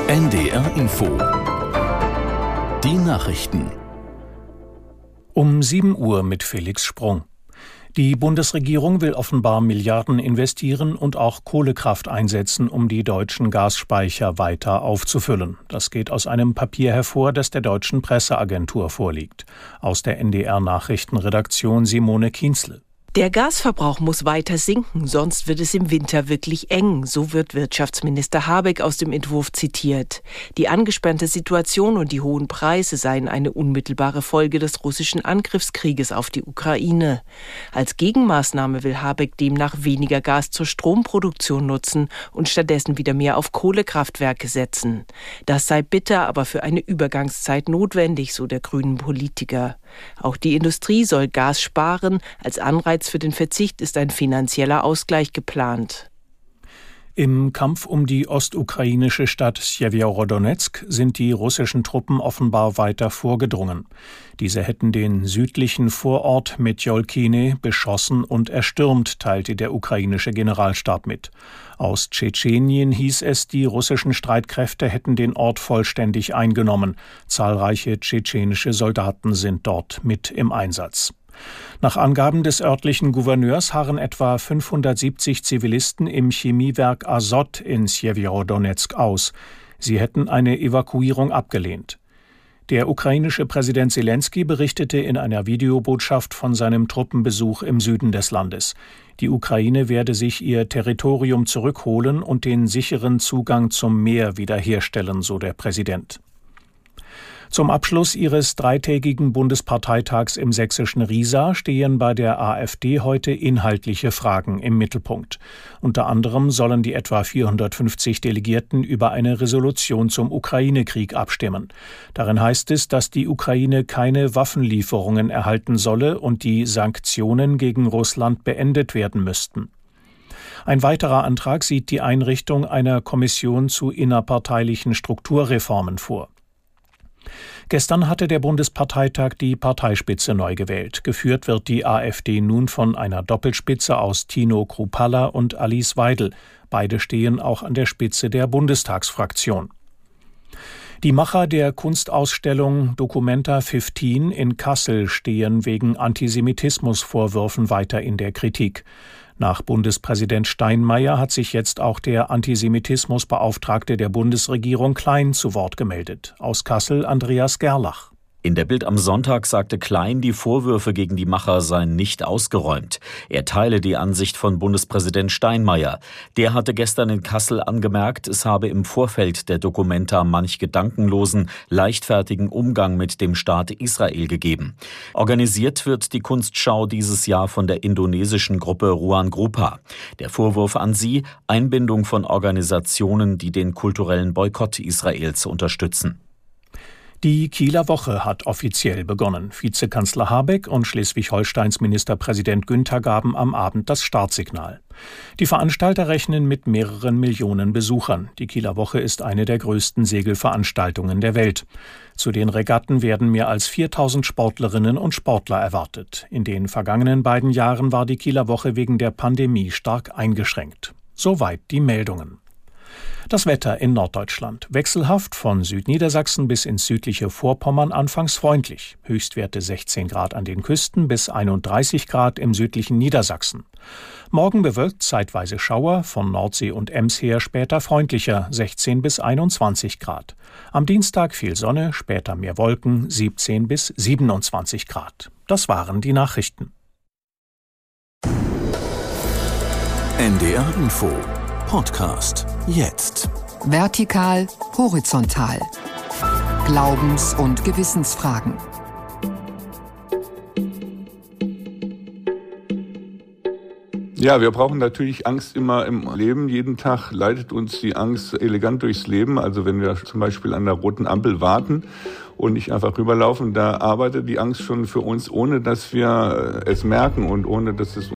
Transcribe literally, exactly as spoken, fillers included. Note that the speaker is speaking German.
N D R Info. Die Nachrichten. Um sieben Uhr mit Felix Sprung. Die Bundesregierung will offenbar Milliarden investieren und auch Kohlekraft einsetzen, um die deutschen Gasspeicher weiter aufzufüllen. Das geht aus einem Papier hervor, das der deutschen Presseagentur vorliegt. Aus der N D R-Nachrichtenredaktion Simone Kienzle. Der Gasverbrauch muss weiter sinken, sonst wird es im Winter wirklich eng, so wird Wirtschaftsminister Habeck aus dem Entwurf zitiert. Die angespannte Situation und die hohen Preise seien eine unmittelbare Folge des russischen Angriffskrieges auf die Ukraine. Als Gegenmaßnahme will Habeck demnach weniger Gas zur Stromproduktion nutzen und stattdessen wieder mehr auf Kohlekraftwerke setzen. Das sei bitter, aber für eine Übergangszeit notwendig, so der grünen Politiker. Auch die Industrie soll Gas sparen, als Anreiz für den Verzicht ist ein finanzieller Ausgleich geplant. Im Kampf um die ostukrainische Stadt Sewjerodonezk sind die russischen Truppen offenbar weiter vorgedrungen. Diese hätten den südlichen Vorort Metjolkine beschossen und erstürmt, teilte der ukrainische Generalstab mit. Aus Tschetschenien hieß es, die russischen Streitkräfte hätten den Ort vollständig eingenommen. Zahlreiche tschetschenische Soldaten sind dort mit im Einsatz. Nach Angaben des örtlichen Gouverneurs harren etwa fünfhundertsiebzig Zivilisten im Chemiewerk Azot in Sewjerodonezk aus. Sie hätten eine Evakuierung abgelehnt. Der ukrainische Präsident Selenskyj berichtete in einer Videobotschaft von seinem Truppenbesuch im Süden des Landes. Die Ukraine werde sich ihr Territorium zurückholen und den sicheren Zugang zum Meer wiederherstellen, so der Präsident. Zum Abschluss ihres dreitägigen Bundesparteitags im sächsischen Riesa stehen bei der AfD heute inhaltliche Fragen im Mittelpunkt. Unter anderem sollen die etwa vierhundertfünfzig Delegierten über eine Resolution zum Ukraine-Krieg abstimmen. Darin heißt es, dass die Ukraine keine Waffenlieferungen erhalten solle und die Sanktionen gegen Russland beendet werden müssten. Ein weiterer Antrag sieht die Einrichtung einer Kommission zu innerparteilichen Strukturreformen vor. Gestern hatte der Bundesparteitag die Parteispitze neu gewählt. Geführt wird die AfD nun von einer Doppelspitze aus Tino Kruppalla und Alice Weidel. Beide stehen auch an der Spitze der Bundestagsfraktion. Die Macher der Kunstausstellung Documenta fünfzehn in Kassel stehen wegen Antisemitismusvorwürfen weiter in der Kritik. Nach Bundespräsident Steinmeier hat sich jetzt auch der Antisemitismusbeauftragte der Bundesregierung Klein zu Wort gemeldet. Aus Kassel Andreas Gerlach. In der Bild am Sonntag sagte Klein, die Vorwürfe gegen die Macher seien nicht ausgeräumt. Er teile die Ansicht von Bundespräsident Steinmeier. Der hatte gestern in Kassel angemerkt, es habe im Vorfeld der Documenta manch gedankenlosen, leichtfertigen Umgang mit dem Staat Israel gegeben. Organisiert wird die Kunstschau dieses Jahr von der indonesischen Gruppe Ruang Grupa. Der Vorwurf an sie, Einbindung von Organisationen, die den kulturellen Boykott Israels unterstützen. Die Kieler Woche hat offiziell begonnen. Vizekanzler Habeck und Schleswig-Holsteins Ministerpräsident Günther gaben am Abend das Startsignal. Die Veranstalter rechnen mit mehreren Millionen Besuchern. Die Kieler Woche ist eine der größten Segelveranstaltungen der Welt. Zu den Regatten werden mehr als viertausend Sportlerinnen und Sportler erwartet. In den vergangenen beiden Jahren war die Kieler Woche wegen der Pandemie stark eingeschränkt. Soweit die Meldungen. Das Wetter in Norddeutschland. Wechselhaft von Südniedersachsen bis ins südliche Vorpommern anfangs freundlich. Höchstwerte sechzehn Grad an den Küsten bis einunddreißig Grad im südlichen Niedersachsen. Morgen bewölkt zeitweise Schauer, von Nordsee und Ems her später freundlicher, sechzehn bis einundzwanzig Grad. Am Dienstag viel Sonne, später mehr Wolken, siebzehn bis siebenundzwanzig Grad. Das waren die Nachrichten. N D R Info Podcast jetzt. Vertikal, horizontal. Glaubens- und Gewissensfragen. Ja, wir brauchen natürlich Angst immer im Leben. Jeden Tag leitet uns die Angst elegant durchs Leben. Also wenn wir zum Beispiel an der roten Ampel warten und nicht einfach rüberlaufen, da arbeitet die Angst schon für uns, ohne dass wir es merken und ohne dass es